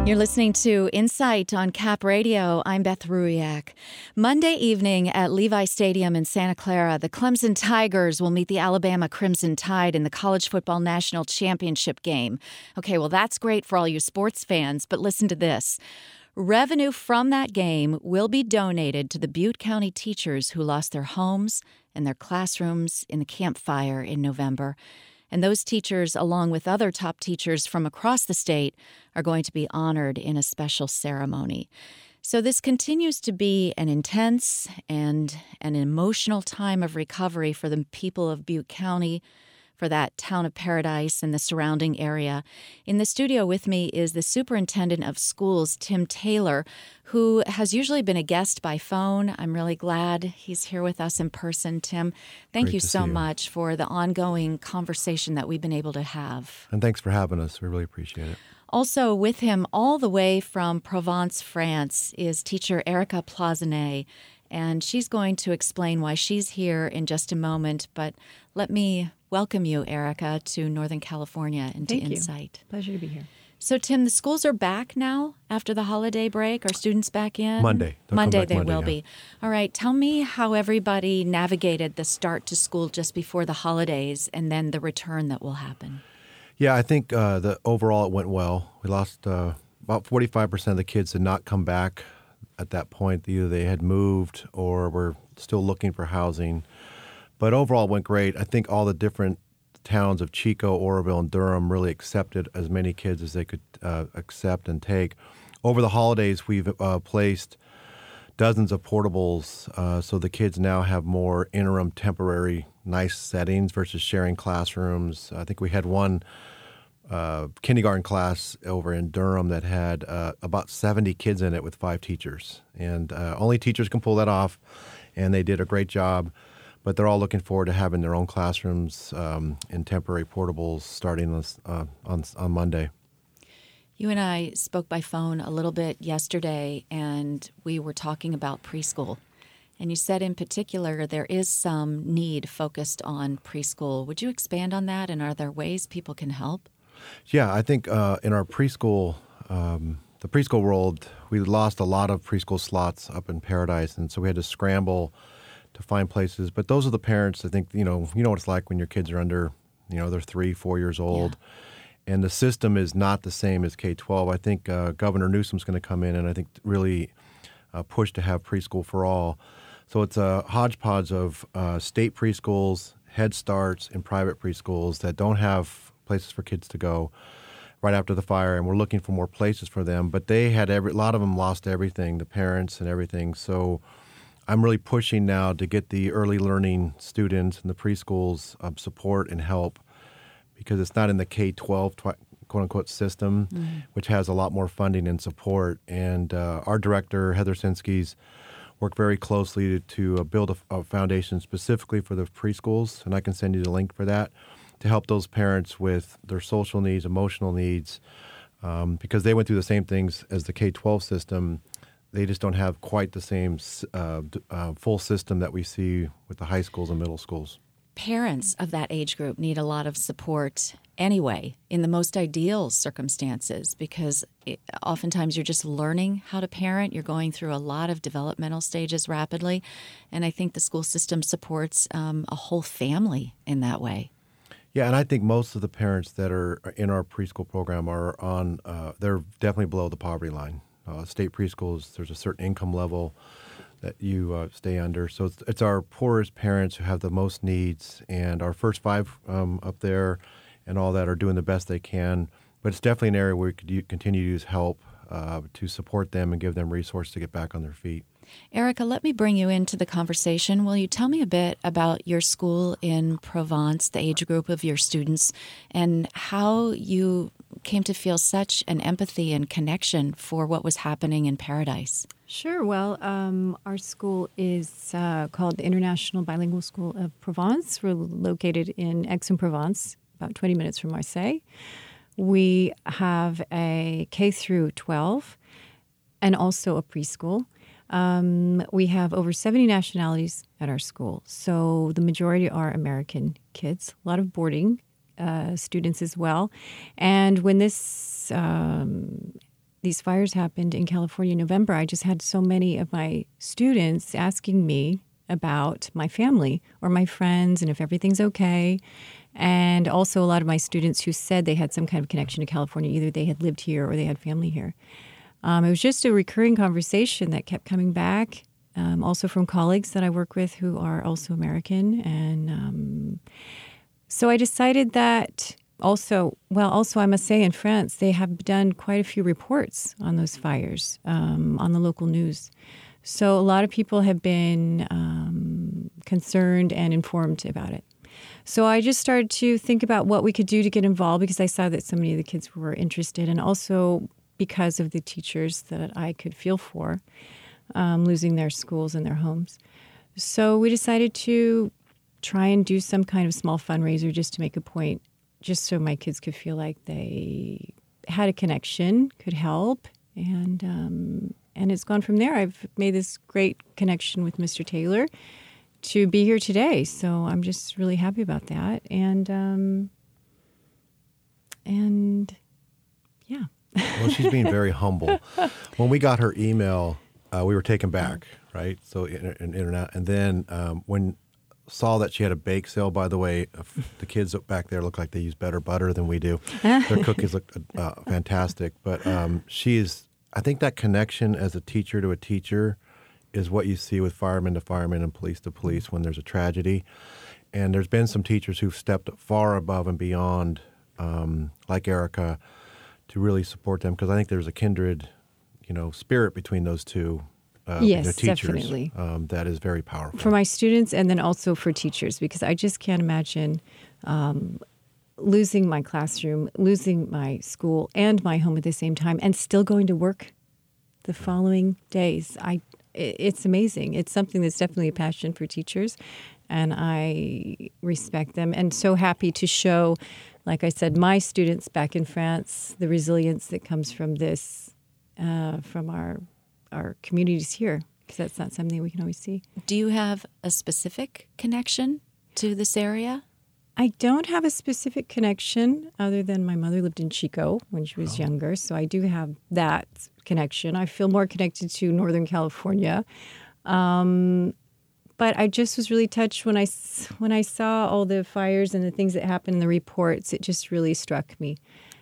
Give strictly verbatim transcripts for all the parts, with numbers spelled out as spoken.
You're listening to Insight on Cap Radio. I'm Beth Ruiak. Monday evening at Levi Stadium in Santa Clara, the Clemson Tigers will meet the Alabama Crimson Tide in the College Football National Championship game. Okay, well, that's great for all you sports fans, but listen to this. Revenue from that game will be donated to the Butte County teachers who lost their homes and their classrooms in the Camp Fire in November. And those teachers, along with other top teachers from across the state, are going to be honored in a special ceremony. So this continues to be an intense and an emotional time of recovery for the people of Butte County, for that town of Paradise and the surrounding area. In the studio with me is the superintendent of schools, Tim Taylor, who has usually been a guest by phone. I'm really glad he's here with us in person. Tim, thank Great you to so see you. much for the ongoing conversation that we've been able to have. And thanks for having us. We really appreciate it. Also with him all the way from Provence, France, is teacher Erica Plazenet. And she's going to explain why she's here in just a moment. But let me welcome you, Erica, to Northern California and to Thank you. Insight. Pleasure to be here. So, Tim, the schools are back now after the holiday break. Are students back in? Monday. They'll come Monday back they Monday, will yeah. be. All right. Tell me how everybody navigated the start to school just before the holidays and then the return that will happen. Yeah, I think uh, the overall it went well. We lost uh, about forty-five percent of the kids did not come back at that point. Either they had moved or were still looking for housing. But overall it went great. I think all the different towns of Chico, Oroville, and Durham really accepted as many kids as they could uh, accept and take. Over the holidays, we've uh, placed dozens of portables, uh, so the kids now have more interim, temporary, nice settings versus sharing classrooms. I think we had one uh, kindergarten class over in Durham that had uh, about seventy kids in it with five teachers. And uh, only teachers can pull that off, and they did a great job. But they're all looking forward to having their own classrooms um, in temporary portables starting this, uh, on on Monday. You and I spoke by phone a little bit yesterday, and we were talking about preschool. And you said in particular there is some need focused on preschool. Would you expand on that, and are there ways people can help? Yeah, I think uh, in our preschool, um, the preschool world, we lost a lot of preschool slots up in Paradise, and so we had to scramble to find places. But those are the parents, I think, you know, you know what it's like when your kids are under, you know, they're three, four years old. Yeah. And the system is not the same as K twelve. I think uh, Governor Newsom's going to come in and I think really uh, push to have preschool for all. So it's a hodgepodge of uh, state preschools, Head Starts, and private preschools that don't have places for kids to go right after the fire, and we're looking for more places for them. But they had every, a lot of them lost everything, the parents and everything. So I'm really pushing now to get the early learning students and the preschools um, support and help, because it's not in the K twelve tw- quote-unquote system, mm-hmm. which has a lot more funding and support. And uh, our director, Heather Sinsky's, worked very closely to, to uh, build a, a foundation specifically for the preschools, and I can send you the link for that, to help those parents with their social needs, emotional needs, um, because they went through the same things as the K twelve system. They just don't have quite the same uh, uh, full system that we see with the high schools and middle schools. Parents of that age group need a lot of support anyway, in the most ideal circumstances, because it, oftentimes you're just learning how to parent. You're going through a lot of developmental stages rapidly, and I think the school system supports um, a whole family in that way. Yeah, and I think most of the parents that are in our preschool program are on, uh, they're definitely below the poverty line. Uh, state preschools, there's a certain income level that you uh, stay under. So it's, it's our poorest parents who have the most needs, and our first five um, up there and all that are doing the best they can. But it's definitely an area where we could u- continue to use help uh, to support them and give them resources to get back on their feet. Erica, let me bring you into the conversation. Will you tell me a bit about your school in Provence, the age group of your students, and how you came to feel such an empathy and connection for what was happening in Paradise? Sure. Well, um, our school is uh, called the International Bilingual School of Provence. We're located in Aix-en-Provence, about twenty minutes from Marseille. We have a K through twelve and also a preschool. Um, we have over seventy nationalities at our school. So the majority are American kids, a lot of boarding uh, students as well. And when this um, these fires happened in California in November, I just had so many of my students asking me about my family or my friends and if everything's okay. And also a lot of my students who said they had some kind of connection to California. Either they had lived here or they had family here. Um, it was just a recurring conversation that kept coming back, um, also from colleagues that I work with who are also American. And um, so I decided that also, well, also I must say in France, they have done quite a few reports on those fires um, on the local news. So a lot of people have been um, concerned and informed about it. So I just started to think about what we could do to get involved because I saw that so many of the kids were interested, and also because of the teachers that I could feel for um, losing their schools and their homes. So we decided to try and do some kind of small fundraiser just to make a point, just so my kids could feel like they had a connection, could help, and um, and it's gone from there. I've made this great connection with Mister Taylor to be here today, so I'm just really happy about that. And um, and yeah. Well, she's being very humble. When we got her email, uh, we were taken back, right? So in, in internet, and then um, when saw that she had a bake sale. By the way, the kids back there look like they use better butter than we do. Their cookies look uh, fantastic. But um, she is. I think that connection as a teacher to a teacher is what you see with firemen to firemen and police to police when there's a tragedy. And there's been some teachers who've stepped far above and beyond, um, like Erica, to really support them, because I think there's a kindred, you know, spirit between those two uh, yes, you know, teachers. Definitely. Um, that is very powerful. For my students and then also for teachers, because I just can't imagine um, losing my classroom, losing my school and my home at the same time, and still going to work the following days. I It's amazing. It's something that's definitely a passion for teachers, and I respect them and so happy to show, like I said, my students back in France, the resilience that comes from this, uh, from our our communities here, because that's not something we can always see. Do you have a specific connection to this area? I don't have a specific connection other than my mother lived in Chico when she was oh. younger, so I do have that connection. I feel more connected to Northern California. Um, but I just was really touched when I, when I saw all the fires and the things that happened in the reports. It just really struck me.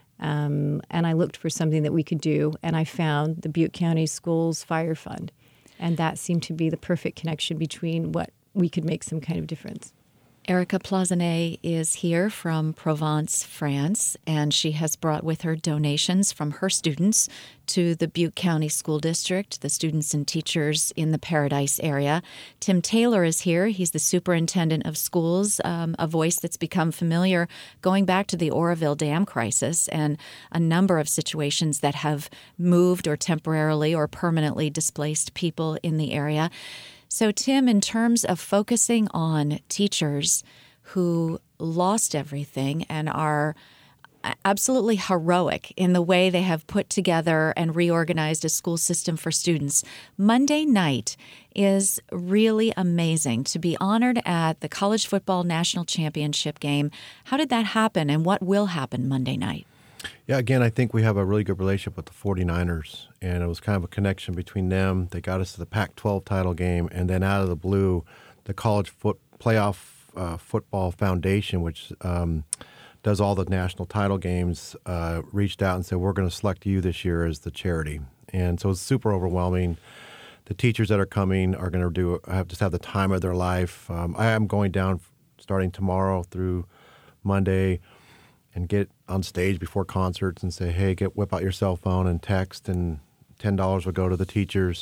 Um, and I looked for something that we could do, and I found the Butte County Schools Fire Fund. And that seemed to be the perfect connection between what we could make some kind of difference. Erica Plazanet is here from Provence, France, and she has brought with her donations from her students to the Butte County School District, the students and teachers in the Paradise area. Tim Taylor is here. He's the superintendent of schools, um, a voice that's become familiar going back to the Oroville Dam crisis and a number of situations that have moved or temporarily or permanently displaced people in the area. So, Tim, in terms of focusing on teachers who lost everything and are absolutely heroic in the way they have put together and reorganized a school system for students, Monday night is really amazing to be honored at the College Football National Championship game. How did that happen, and what will happen Monday night? Yeah, again, I think we have a really good relationship with the forty-niners, and it was kind of a connection between them. They got us to the Pac twelve title game, and then out of the blue, the College foot Playoff uh, Football Foundation, which um, does all the national title games, uh, reached out and said, we're going to select you this year as the charity. And so it's super overwhelming. The teachers that are coming are going to do have just have the time of their life. Um, I am going down starting tomorrow through Monday and get on stage before concerts and say, hey, get whip out your cell phone and text, and ten dollars will go to the teachers.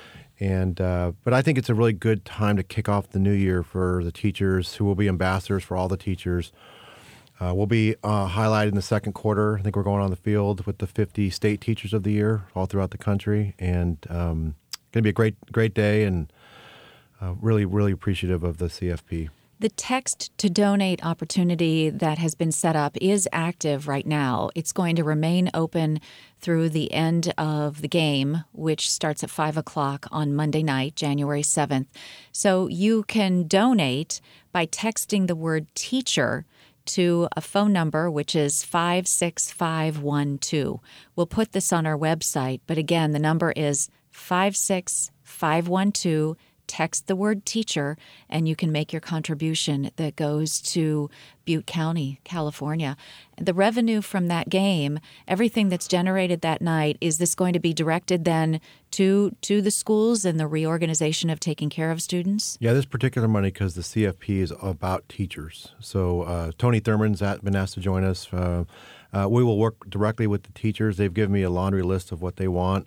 And uh, but I think it's a really good time to kick off the new year for the teachers, who will be ambassadors for all the teachers. Uh, we'll be uh, highlighted in the second quarter. I think we're going on the field with the fifty state teachers of the year all throughout the country. And um, going to be a great, great day, and uh, really, really appreciative of the C F P. The text to donate opportunity that has been set up is active right now. It's going to remain open through the end of the game, which starts at five o'clock on Monday night, January seventh. So you can donate by texting the word teacher to a phone number, which is five six five one two. We'll put this on our website, but again, the number is five six five one two. Text the word teacher, and you can make your contribution that goes to Butte County, California. The revenue from that game, everything that's generated that night, is this going to be directed then to to the schools and the reorganization of taking care of students? Yeah, this particular money, because the C F P is about teachers. So uh, Tony Thurman's at, been asked to join us. Uh, uh, we will work directly with the teachers. They've given me a laundry list of what they want.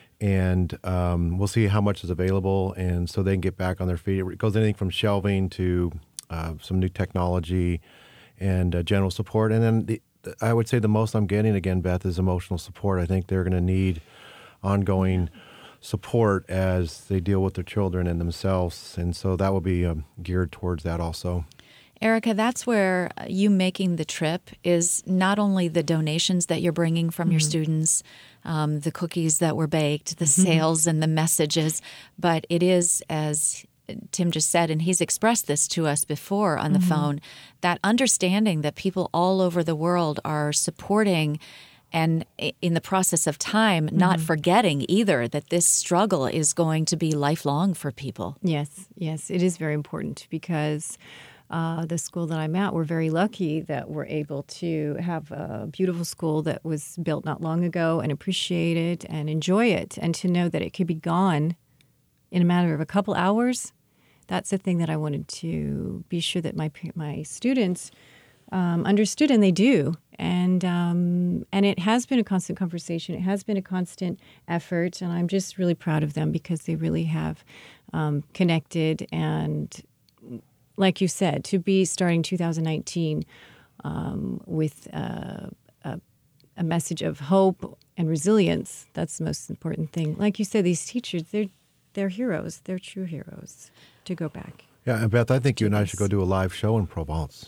And um, we'll see how much is available, and so they can get back on their feet. It goes anything from shelving to uh, some new technology and uh, general support. And then the, I would say the most I'm getting, again, Beth, is emotional support. I think they're going to need ongoing support as they deal with their children and themselves, and so that will be um, geared towards that also. Erica, that's where you making the trip is not only the donations that you're bringing from mm-hmm. your students, um, the cookies that were baked, the mm-hmm. sales and the messages, but it is, as Tim just said, and he's expressed this to us before on the mm-hmm. phone, that understanding that people all over the world are supporting and in the process of time, mm-hmm. not forgetting either that this struggle is going to be lifelong for people. Yes, yes, it is very important because Uh, the school that I'm at, we're very lucky that we're able to have a beautiful school that was built not long ago and appreciate it and enjoy it, and to know that it could be gone in a matter of a couple hours. That's the thing that I wanted to be sure that my my students um, understood, and they do. And um, and it has been a constant conversation. It has been a constant effort, and I'm just really proud of them because they really have um, connected. And like you said, to be starting two thousand nineteen um, with uh, a, a message of hope and resilience, that's the most important thing. Like you said, these teachers, they're, they're heroes. They're true heroes to go back. Yeah, and Beth, I think you and I should go do a live show in Provence.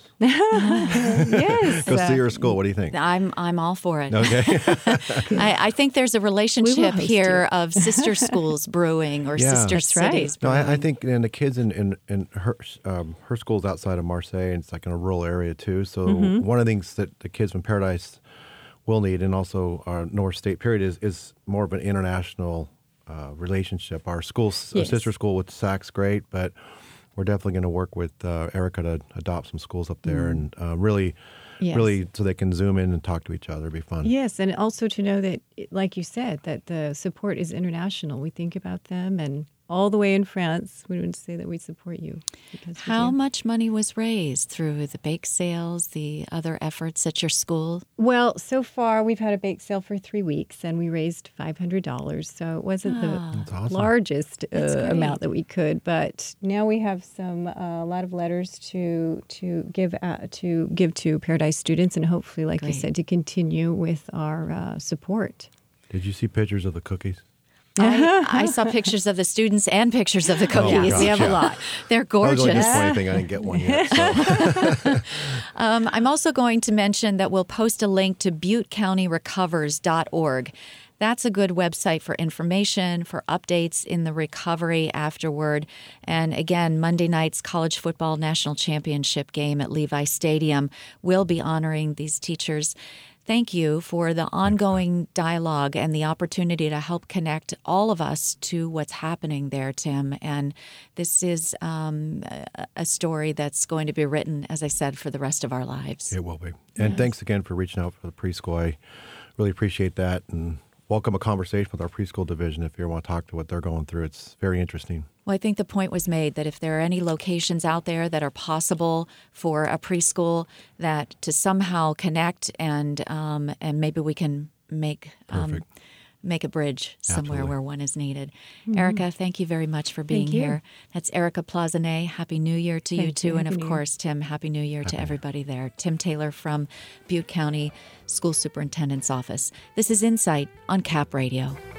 Yes. Go see your school. What do you think? I'm I'm all for it. Okay. I, I think there's a relationship here of sister schools brewing or Yeah. sister That's right. cities No, brewing. I, I think and the kids in in, in her um, her school's outside of Marseille, and it's like in a rural area too. So Mm-hmm. one of the things that the kids from Paradise will need, and also our North State period, is is more of an international uh, relationship. Our school, our Yes. sister school with S A C's great, but we're definitely going to work with uh, Erica to adopt some schools up there, and uh, really, Yes. really, so they can zoom in and talk to each other. It'd be fun. Yes, and also to know that, like you said, that the support is international. We think about them, and all the way in France, we would say that we support you. Because we How do. much money was raised through the bake sales, the other efforts at your school? Well, so far we've had a bake sale for three weeks, and we raised five hundred dollars. So it wasn't Ah. the That's awesome. largest That's uh, great. amount that we could, but now we have some uh, a lot of letters to to give uh, to give to Paradise students, and hopefully, like you Great. said, to continue with our uh, support. Did you see pictures of the cookies? I, I saw pictures of the students and pictures of the cookies. gosh, we have yeah. a lot. They're That was the only gorgeous. disappointing thing. I didn't get one yet. So. Um, I'm also going to mention that we'll post a link to butte county recovers dot org. That's a good website for information, for updates in the recovery afterward. And again, Monday night's college football national championship game at Levi Stadium will be honoring these teachers. Thank you for the ongoing dialogue and the opportunity to help connect all of us to what's happening there, Tim. And this is um, a- a story that's going to be written, as I said, for the rest of our lives. It will be. And thanks again for reaching out for the preschool. I really appreciate that, and welcome a conversation with our preschool division if you want to talk to what they're going through. It's very interesting. Well, I think the point was made that if there are any locations out there that are possible for a preschool, that to somehow connect and um, and maybe we can make um, Perfect. make a bridge somewhere Absolutely. where one is needed. Erica, thank you very much for being Thank you. here. That's Erica Plazanet. Happy New Year to you Thank too, you. and of Happy New Year. course, Tim. Happy New Year to everybody there. Tim Taylor from Butte County School Superintendent's Office. This is Insight on Cap Radio.